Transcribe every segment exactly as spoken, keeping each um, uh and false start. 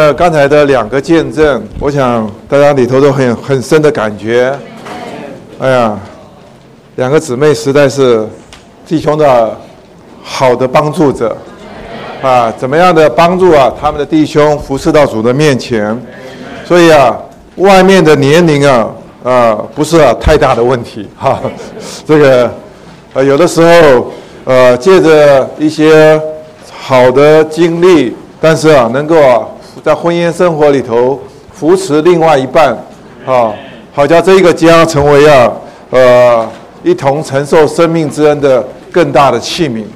呃，刚才的两个见证，我想大家里头都很很深的感觉。哎呀，两个姊妹实在是弟兄的好的帮助者啊！怎么样的帮助啊？他们的弟兄服侍到主的面前，所以啊，外面的年龄啊，啊不是啊太大的问题哈、啊。这个呃，有的时候呃，借着一些好的经历，但是啊，能够啊。在婚姻生活里头扶持另外一半，啊，好叫这一个家成为啊，呃，一同承受生命之恩的更大的器皿。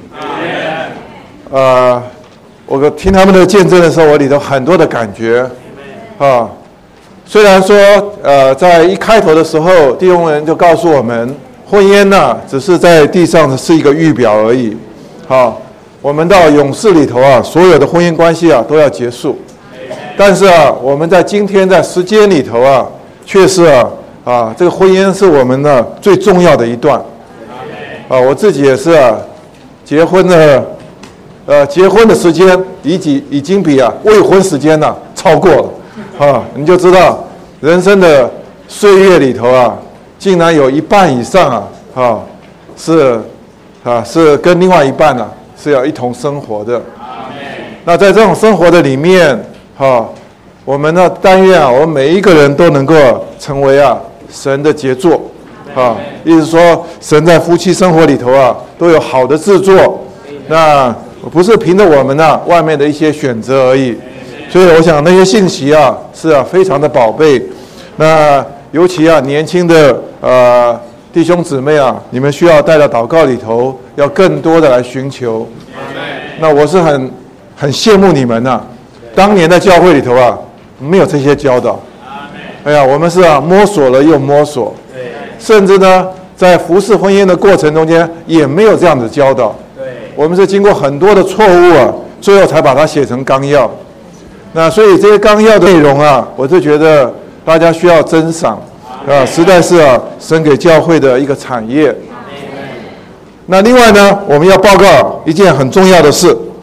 呃，我听他们的见证的时候，我里头很多的感觉，啊，虽然说呃，在一开头的时候，弟兄们就告诉我们，婚姻呢、啊，只是在地上是一个预表而已，啊，我们到永世里头啊，所有的婚姻关系啊都要结束。但是啊，我们在今天在时间里头啊，却是啊啊，这个婚姻是我们呢最重要的一段。啊，我自己也是啊，结婚的，呃，结婚的时间已经已经比啊未婚时间呢、啊、超过了。啊，你就知道人生的岁月里头啊，竟然有一半以上啊啊是啊是跟另外一半呢、啊、是要一同生活的。那在这种生活的里面。啊，我们呢，但愿啊，我们每一个人都能够成为啊神的杰作，啊，意思说神在夫妻生活里头啊都有好的制作，那不是凭着我们呢外面的一些选择而已，所以我想那些信息啊是啊非常的宝贝，那尤其啊年轻的呃弟兄姊妹啊，你们需要带到祷告里头，要更多的来寻求，那我是很很羡慕你们呐、啊。当年在教会里头啊，没有这些教导。哎呀，我们是啊摸索了又摸索，甚至呢，在服侍婚姻的过程中间也没有这样的教导。我们是经过很多的错误啊，最后才把它写成纲要。那所以这些纲要的内容啊，我就觉得大家需要珍赏啊，实在是啊神给教会的一个产业。那另外呢，我们要报告一件很重要的事。